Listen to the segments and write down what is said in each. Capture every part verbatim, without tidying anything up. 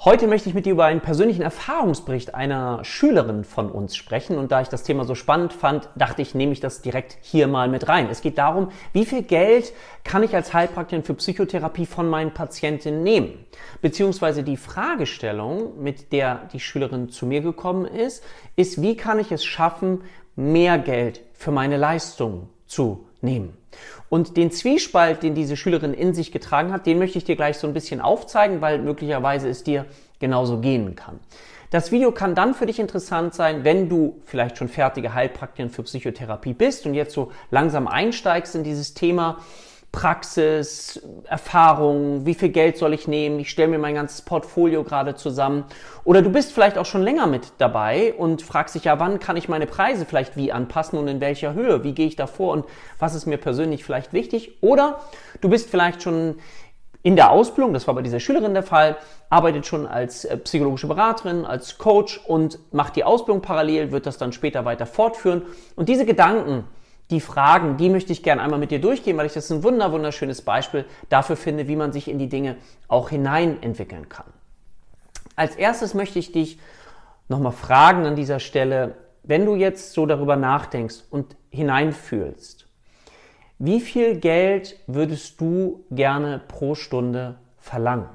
Heute möchte ich mit dir über einen persönlichen Erfahrungsbericht einer Schülerin von uns sprechen und da ich das Thema so spannend fand, dachte ich, nehme ich das direkt hier mal mit rein. Es geht darum, wie viel Geld kann ich als Heilpraktikerin für Psychotherapie von meinen Patientinnen nehmen? Beziehungsweise die Fragestellung, mit der die Schülerin zu mir gekommen ist, ist, wie kann ich es schaffen, mehr Geld für meine Leistung zu nehmen? Und den Zwiespalt, den diese Schülerin in sich getragen hat, den möchte ich dir gleich so ein bisschen aufzeigen, weil möglicherweise es dir genauso gehen kann. Das Video kann dann für dich interessant sein, wenn du vielleicht schon fertige Heilpraktikerin für Psychotherapie bist und jetzt so langsam einsteigst in dieses Thema Praxis, Erfahrung, wie viel Geld soll ich nehmen, ich stelle mir mein ganzes Portfolio gerade zusammen. Oder du bist vielleicht auch schon länger mit dabei und fragst dich ja, wann kann ich meine Preise vielleicht wie anpassen und in welcher Höhe, wie gehe ich da vor und was ist mir persönlich vielleicht wichtig. Oder du bist vielleicht schon in der Ausbildung, das war bei dieser Schülerin der Fall, arbeitet schon als psychologische Beraterin, als Coach und macht die Ausbildung parallel, wird das dann später weiter fortführen. Und diese Gedanken, die Fragen, die möchte ich gerne einmal mit dir durchgehen, weil ich das ein wunder, wunderschönes Beispiel dafür finde, wie man sich in die Dinge auch hinein entwickeln kann. Als erstes möchte ich dich nochmal fragen an dieser Stelle, wenn du jetzt so darüber nachdenkst und hineinfühlst, wie viel Geld würdest du gerne pro Stunde verlangen?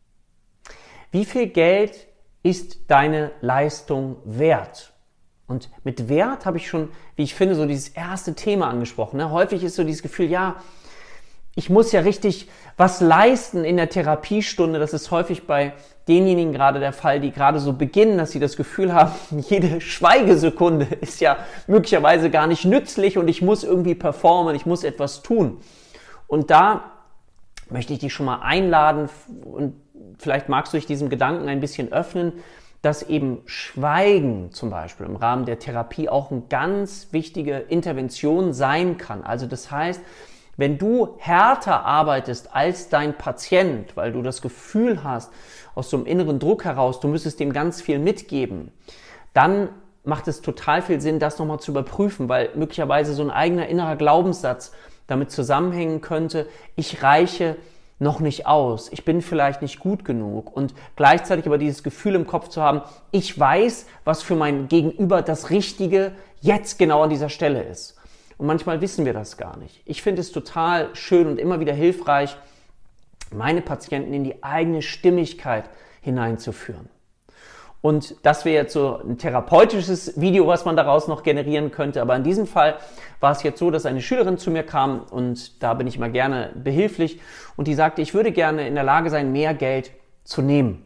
Wie viel Geld ist deine Leistung wert? Und mit Wert habe ich schon, wie ich finde, so dieses erste Thema angesprochen. Ne? Häufig ist so dieses Gefühl, ja, ich muss ja richtig was leisten in der Therapiestunde. Das ist häufig bei denjenigen gerade der Fall, die gerade so beginnen, dass sie das Gefühl haben, jede Schweigesekunde ist ja möglicherweise gar nicht nützlich und ich muss irgendwie performen, ich muss etwas tun. Und da möchte ich dich schon mal einladen und vielleicht magst du dich diesem Gedanken ein bisschen öffnen, dass eben Schweigen zum Beispiel im Rahmen der Therapie auch eine ganz wichtige Intervention sein kann. Also das heißt, wenn du härter arbeitest als dein Patient, weil du das Gefühl hast, aus so einem inneren Druck heraus, du müsstest dem ganz viel mitgeben, dann macht es total viel Sinn, das nochmal zu überprüfen, weil möglicherweise so ein eigener innerer Glaubenssatz damit zusammenhängen könnte, ich reiche noch nicht aus, ich bin vielleicht nicht gut genug und gleichzeitig aber dieses Gefühl im Kopf zu haben, ich weiß, was für mein Gegenüber das Richtige jetzt genau an dieser Stelle ist. Und manchmal wissen wir das gar nicht. Ich finde es total schön und immer wieder hilfreich, meine Patienten in die eigene Stimmigkeit hineinzuführen. Und das wäre jetzt so ein therapeutisches Video, was man daraus noch generieren könnte. Aber in diesem Fall war es jetzt so, dass eine Schülerin zu mir kam und da bin ich mal gerne behilflich und die sagte, ich würde gerne in der Lage sein, mehr Geld zu nehmen.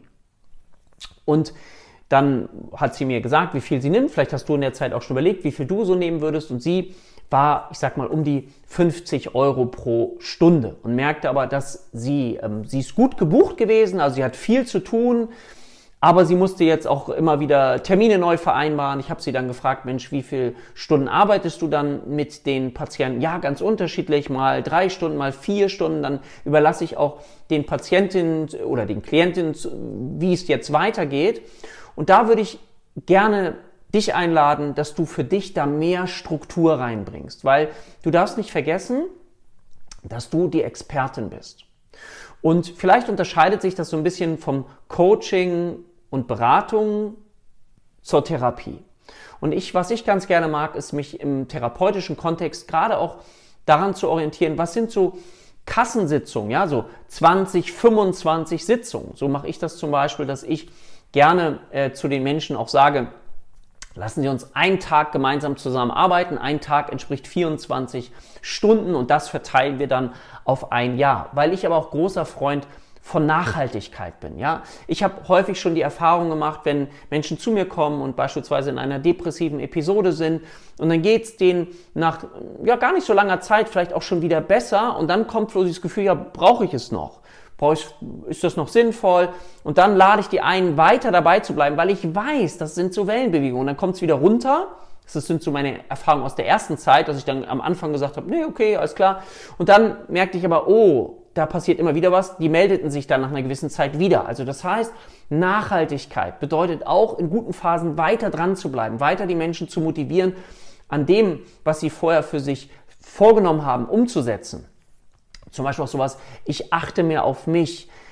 Und dann hat sie mir gesagt, wie viel sie nimmt. Vielleicht hast du in der Zeit auch schon überlegt, wie viel du so nehmen würdest. Und sie war, ich sag mal, um die fünfzig Euro pro Stunde und merkte aber, dass sie, ähm, sie ist gut gebucht gewesen, also sie hat viel zu tun. Aber sie musste jetzt auch immer wieder Termine neu vereinbaren. Ich habe sie dann gefragt, Mensch, wie viele Stunden arbeitest du dann mit den Patienten? Ja, ganz unterschiedlich, mal drei Stunden, mal vier Stunden. Dann überlasse ich auch den Patientinnen oder den Klientinnen, wie es jetzt weitergeht. Und da würde ich gerne dich einladen, dass du für dich da mehr Struktur reinbringst. Weil du darfst nicht vergessen, dass du die Expertin bist. Und vielleicht unterscheidet sich das so ein bisschen vom Coaching und Beratung zur Therapie. Und ich, was ich ganz gerne mag, ist mich im therapeutischen Kontext gerade auch daran zu orientieren, was sind so Kassensitzungen, ja, so zwanzig, fünfundzwanzig Sitzungen. So mache ich das zum Beispiel, dass ich gerne äh, zu den Menschen auch sage, lassen Sie uns einen Tag gemeinsam zusammenarbeiten. Ein Tag entspricht vierundzwanzig Stunden und das verteilen wir dann auf ein Jahr. Weil ich aber auch großer Freund von Nachhaltigkeit bin. Ja, ich habe häufig schon die Erfahrung gemacht, wenn Menschen zu mir kommen und beispielsweise in einer depressiven Episode sind und dann geht es denen nach ja gar nicht so langer Zeit vielleicht auch schon wieder besser und dann kommt so dieses Gefühl, ja, brauche ich es noch? Ist das noch sinnvoll? Und dann lade ich die ein, weiter dabei zu bleiben, weil ich weiß, das sind so Wellenbewegungen. Dann kommt es wieder runter. Das sind so meine Erfahrungen aus der ersten Zeit, dass ich dann am Anfang gesagt habe, nee, okay, alles klar. Und dann merkte ich aber, oh, da passiert immer wieder was. Die meldeten sich dann nach einer gewissen Zeit wieder. Also das heißt, Nachhaltigkeit bedeutet auch, in guten Phasen weiter dran zu bleiben, weiter die Menschen zu motivieren, an dem, was sie vorher für sich vorgenommen haben, umzusetzen. Zum Beispiel auch sowas, ich achte mehr auf mich,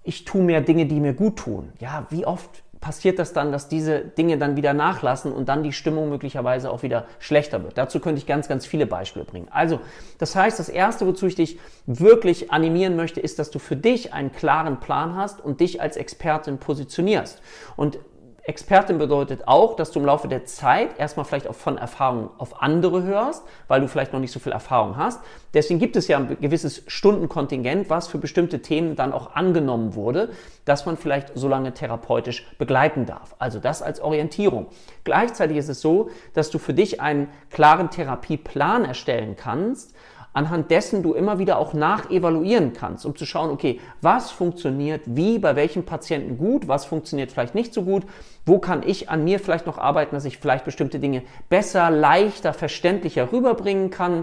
ich tue mehr Dinge, die mir gut tun. Ja, wie oft passiert das dann, dass diese Dinge dann wieder nachlassen und dann die Stimmung möglicherweise auch wieder schlechter wird. Dazu könnte ich ganz, ganz viele Beispiele bringen. Also, das heißt, das Erste, wozu ich dich wirklich animieren möchte, ist, dass du für dich einen klaren Plan hast und dich als Expertin positionierst. Und Expertin bedeutet auch, dass du im Laufe der Zeit erstmal vielleicht auch von Erfahrungen auf andere hörst, weil du vielleicht noch nicht so viel Erfahrung hast. Deswegen gibt es ja ein gewisses Stundenkontingent, was für bestimmte Themen dann auch angenommen wurde, dass man vielleicht so lange therapeutisch begleiten darf. Also das als Orientierung. Gleichzeitig ist es so, dass du für dich einen klaren Therapieplan erstellen kannst, anhand dessen du immer wieder auch nachevaluieren kannst, um zu schauen, okay, was funktioniert wie, bei welchen Patienten gut, was funktioniert vielleicht nicht so gut, wo kann ich an mir vielleicht noch arbeiten, dass ich vielleicht bestimmte Dinge besser, leichter, verständlicher rüberbringen kann,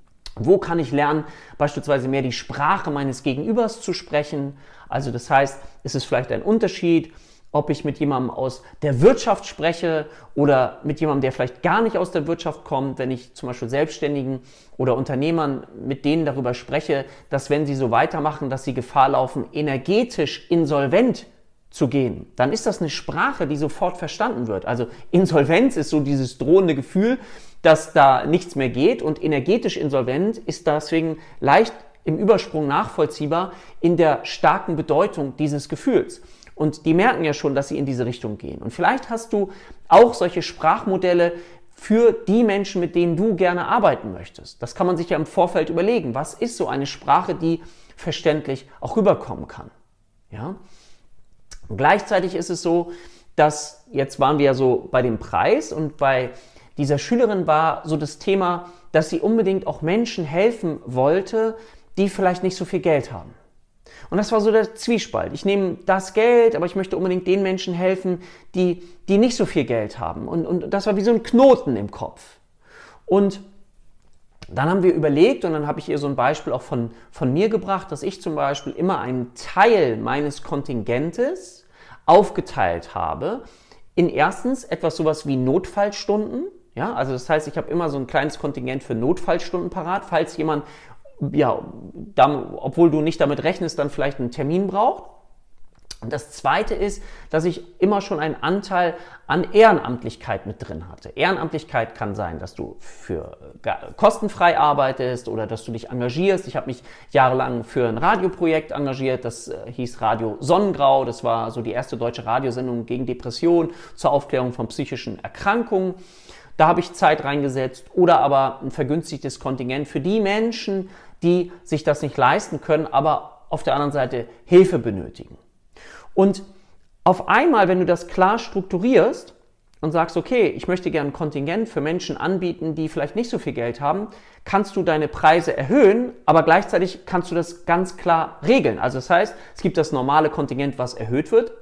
wo kann ich lernen, beispielsweise mehr die Sprache meines Gegenübers zu sprechen, also das heißt, es ist vielleicht ein Unterschied, ob ich mit jemandem aus der Wirtschaft spreche oder mit jemandem, der vielleicht gar nicht aus der Wirtschaft kommt, wenn ich zum Beispiel Selbstständigen oder Unternehmern mit denen darüber spreche, dass wenn sie so weitermachen, dass sie Gefahr laufen, energetisch insolvent zu gehen, dann ist das eine Sprache, die sofort verstanden wird. Also Insolvenz ist so dieses drohende Gefühl, dass da nichts mehr geht und energetisch insolvent ist deswegen leicht im Übersprung nachvollziehbar in der starken Bedeutung dieses Gefühls. Und die merken ja schon, dass sie in diese Richtung gehen. Und vielleicht hast du auch solche Sprachmodelle für die Menschen, mit denen du gerne arbeiten möchtest. Das kann man sich ja im Vorfeld überlegen. Was ist so eine Sprache, die verständlich auch rüberkommen kann? Ja? Und gleichzeitig ist es so, dass, jetzt waren wir ja so bei dem Preis und bei dieser Schülerin war so das Thema, dass sie unbedingt auch Menschen helfen wollte, die vielleicht nicht so viel Geld haben. Und das war so der Zwiespalt. Ich nehme das Geld, aber ich möchte unbedingt den Menschen helfen, die, die nicht so viel Geld haben. Und, und das war wie so ein Knoten im Kopf. Und dann haben wir überlegt, und dann habe ich ihr so ein Beispiel auch von, von mir gebracht, dass ich zum Beispiel immer einen Teil meines Kontingentes aufgeteilt habe in erstens etwas sowas wie Notfallstunden. Ja, also das heißt, ich habe immer so ein kleines Kontingent für Notfallstunden parat, falls jemand ja, dann, obwohl du nicht damit rechnest, dann vielleicht einen Termin braucht. Und das Zweite ist, dass ich immer schon einen Anteil an Ehrenamtlichkeit mit drin hatte. Ehrenamtlichkeit kann sein, dass du für kostenfrei arbeitest oder dass du dich engagierst. Ich habe mich jahrelang für ein Radioprojekt engagiert, das hieß Radio Sonnengrau. Das war so die erste deutsche Radiosendung gegen Depression zur Aufklärung von psychischen Erkrankungen. Da habe ich Zeit reingesetzt oder aber ein vergünstigtes Kontingent für die Menschen, die sich das nicht leisten können, aber auf der anderen Seite Hilfe benötigen. Und auf einmal, wenn du das klar strukturierst und sagst, okay, ich möchte gerne ein Kontingent für Menschen anbieten, die vielleicht nicht so viel Geld haben, kannst du deine Preise erhöhen, aber gleichzeitig kannst du das ganz klar regeln. Also das heißt, es gibt das normale Kontingent, was erhöht wird.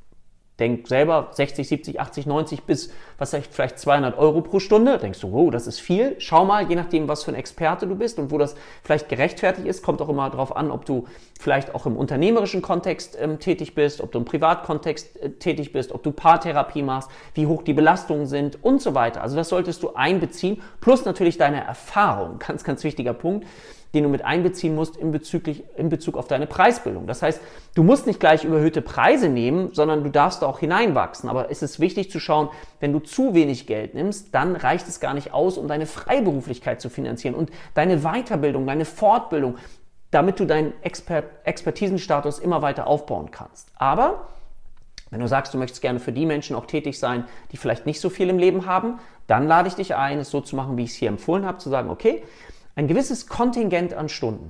Denk selber sechzig, siebzig, achtzig, neunzig bis, was sag ich, vielleicht zweihundert Euro pro Stunde. Denkst du, wow, das ist viel. Schau mal, je nachdem, was für ein Experte du bist und wo das vielleicht gerechtfertigt ist, kommt auch immer darauf an, ob du vielleicht auch im unternehmerischen Kontext ähm, tätig bist, ob du im Privatkontext äh, tätig bist, ob du Paartherapie machst, wie hoch die Belastungen sind und so weiter. Also das solltest du einbeziehen, plus natürlich deine Erfahrung. Ganz, ganz wichtiger Punkt, den du mit einbeziehen musst in, bezüglich, in Bezug auf deine Preisbildung. Das heißt, du musst nicht gleich überhöhte Preise nehmen, sondern du darfst da auch hineinwachsen. Aber es ist wichtig zu schauen, wenn du zu wenig Geld nimmst, dann reicht es gar nicht aus, um deine Freiberuflichkeit zu finanzieren und deine Weiterbildung, deine Fortbildung, damit du deinen Expert, Expertisenstatus immer weiter aufbauen kannst. Aber wenn du sagst, du möchtest gerne für die Menschen auch tätig sein, die vielleicht nicht so viel im Leben haben, dann lade ich dich ein, es so zu machen, wie ich es hier empfohlen habe, zu sagen, okay, ein gewisses Kontingent an Stunden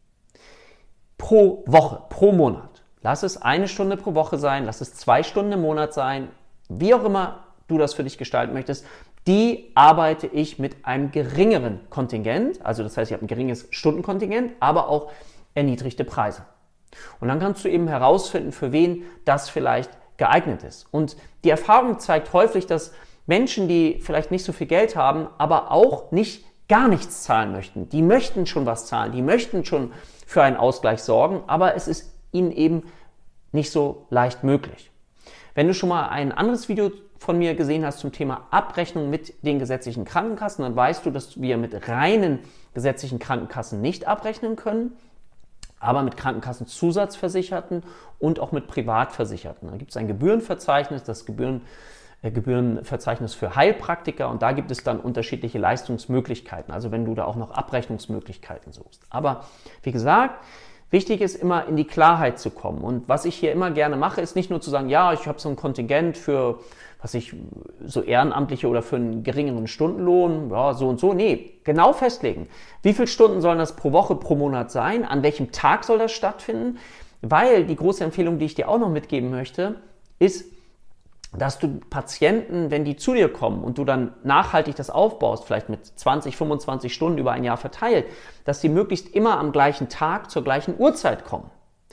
pro Woche, pro Monat. Lass es eine Stunde pro Woche sein, lass es zwei Stunden im Monat sein, wie auch immer du das für dich gestalten möchtest. Die arbeite ich mit einem geringeren Kontingent, also das heißt, ich habe ein geringes Stundenkontingent, aber auch erniedrigte Preise. Und dann kannst du eben herausfinden, für wen das vielleicht geeignet ist. Und die Erfahrung zeigt häufig, dass Menschen, die vielleicht nicht so viel Geld haben, aber auch nicht gar nichts zahlen möchten. Die möchten schon was zahlen, die möchten schon für einen Ausgleich sorgen, aber es ist ihnen eben nicht so leicht möglich. Wenn du schon mal ein anderes Video von mir gesehen hast zum Thema Abrechnung mit den gesetzlichen Krankenkassen, dann weißt du, dass wir mit reinen gesetzlichen Krankenkassen nicht abrechnen können. aber mit Krankenkassenzusatzversicherten und auch mit Privatversicherten. Da gibt es ein Gebührenverzeichnis, das Gebühren, äh, Gebührenverzeichnis für Heilpraktiker, und da gibt es dann unterschiedliche Leistungsmöglichkeiten, also wenn du da auch noch Abrechnungsmöglichkeiten suchst. Aber wie gesagt, wichtig ist immer in die Klarheit zu kommen, und was ich hier immer gerne mache, ist nicht nur zu sagen, ja, ich habe so ein Kontingent für, was ich, so Ehrenamtliche oder für einen geringeren Stundenlohn, ja, so und so. Nee, genau festlegen. Wie viele Stunden sollen das pro Woche, pro Monat sein? An welchem Tag soll das stattfinden? Weil die große Empfehlung, die ich dir auch noch mitgeben möchte, ist, dass du Patienten, wenn die zu dir kommen und du dann nachhaltig das aufbaust, vielleicht mit zwanzig, fünfundzwanzig Stunden über ein Jahr verteilt, dass die möglichst immer am gleichen Tag zur gleichen Uhrzeit kommen.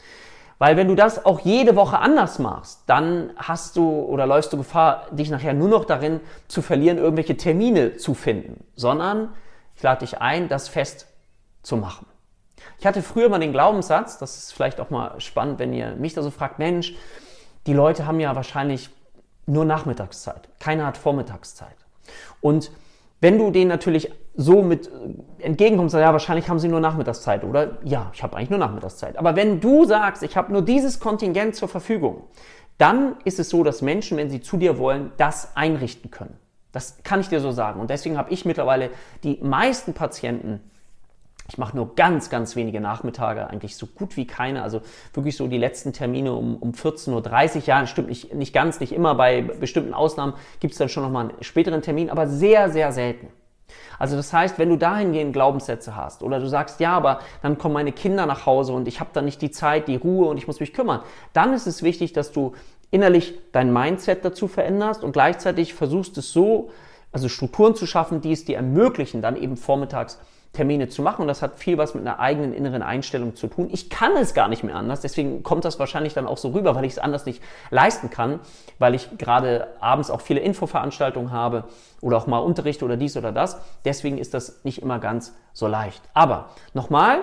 Weil wenn du das auch jede Woche anders machst, dann hast du oder läufst du Gefahr, dich nachher nur noch darin zu verlieren, irgendwelche Termine zu finden, sondern ich lade dich ein, das fest zu machen. Ich hatte früher mal den Glaubenssatz, das ist vielleicht auch mal spannend, wenn ihr mich da so fragt, Mensch, die Leute haben ja wahrscheinlich nur Nachmittagszeit, keiner hat Vormittagszeit. Und wenn du denen natürlich so mit entgegenkommst, ja, wahrscheinlich haben sie nur Nachmittagszeit, oder? Ja, ich habe eigentlich nur Nachmittagszeit. Aber wenn du sagst, ich habe nur dieses Kontingent zur Verfügung, dann ist es so, dass Menschen, wenn sie zu dir wollen, das einrichten können. Das kann ich dir so sagen. Und deswegen habe ich mittlerweile die meisten Patienten, ich mache nur ganz, ganz wenige Nachmittage, eigentlich so gut wie keine, also wirklich so die letzten Termine um, um vierzehn Uhr dreißig, ja, stimmt nicht, nicht ganz, nicht immer, bei bestimmten Ausnahmen gibt es dann schon nochmal einen späteren Termin, aber sehr, sehr selten. Also das heißt, wenn du dahingehend Glaubenssätze hast oder du sagst, ja, aber dann kommen meine Kinder nach Hause und ich habe dann nicht die Zeit, die Ruhe und ich muss mich kümmern, dann ist es wichtig, dass du innerlich dein Mindset dazu veränderst und gleichzeitig versuchst es so, also Strukturen zu schaffen, die es dir ermöglichen, dann eben vormittags Termine zu machen, und das hat viel was mit einer eigenen inneren Einstellung zu tun. Ich kann es gar nicht mehr anders, deswegen kommt das wahrscheinlich dann auch so rüber, weil ich es anders nicht leisten kann, weil ich gerade abends auch viele Infoveranstaltungen habe oder auch mal Unterricht oder dies oder das. Deswegen ist das nicht immer ganz so leicht. Aber nochmal,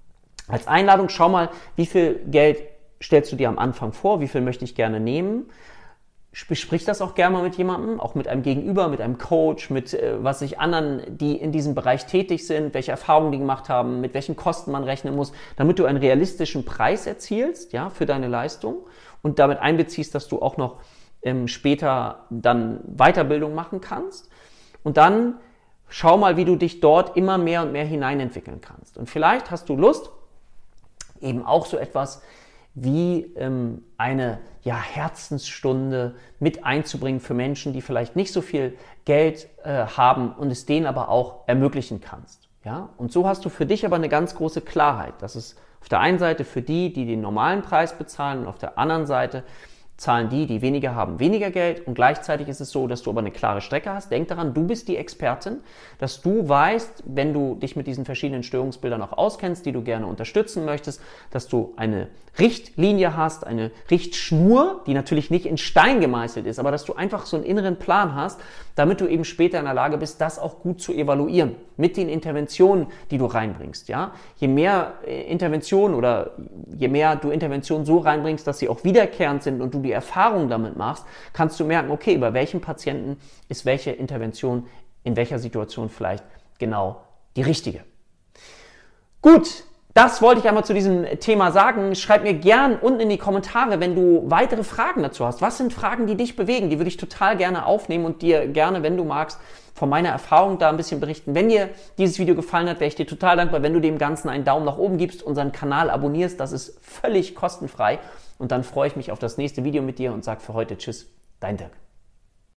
als Einladung, schau mal, wie viel Geld stellst du dir am Anfang vor, wie viel möchte ich gerne nehmen. Besprich das auch gerne mal mit jemandem, auch mit einem Gegenüber, mit einem Coach, mit äh, was sich anderen, die in diesem Bereich tätig sind, welche Erfahrungen die gemacht haben, mit welchen Kosten man rechnen muss, damit du einen realistischen Preis erzielst, ja, für deine Leistung und damit einbeziehst, dass du auch noch ähm, später dann Weiterbildung machen kannst. Und dann schau mal, wie du dich dort immer mehr und mehr hineinentwickeln kannst. Und vielleicht hast du Lust, eben auch so etwas wie ähm, eine ja, Herzensstunde mit einzubringen für Menschen, die vielleicht nicht so viel Geld äh, haben und es denen aber auch ermöglichen kannst. Ja? Und so hast du für dich aber eine ganz große Klarheit. Das ist auf der einen Seite für die, die den normalen Preis bezahlen, und auf der anderen Seite zahlen die, die weniger haben, weniger Geld, und gleichzeitig ist es so, dass du aber eine klare Strecke hast. Denk daran, du bist die Expertin, dass du weißt, wenn du dich mit diesen verschiedenen Störungsbildern auch auskennst, die du gerne unterstützen möchtest, dass du eine Richtlinie hast, eine Richtschnur, die natürlich nicht in Stein gemeißelt ist, aber dass du einfach so einen inneren Plan hast, damit du eben später in der Lage bist, das auch gut zu evaluieren mit den Interventionen, die du reinbringst. Ja? Je mehr Interventionen oder je mehr du Interventionen so reinbringst, dass sie auch wiederkehrend sind und du die Erfahrung damit machst, kannst du merken, okay, bei welchem Patienten ist welche Intervention in welcher Situation vielleicht genau die richtige. Gut, das wollte ich einmal zu diesem Thema sagen. Schreib mir gern unten in die Kommentare, wenn du weitere Fragen dazu hast. Was sind Fragen, die dich bewegen? Die würde ich total gerne aufnehmen und dir gerne, wenn du magst, von meiner Erfahrung da ein bisschen berichten. Wenn dir dieses Video gefallen hat, wäre ich dir total dankbar, wenn du dem Ganzen einen Daumen nach oben gibst, unseren Kanal abonnierst. Das ist völlig kostenfrei. Und dann freue ich mich auf das nächste Video mit dir und sage für heute Tschüss, dein Dirk.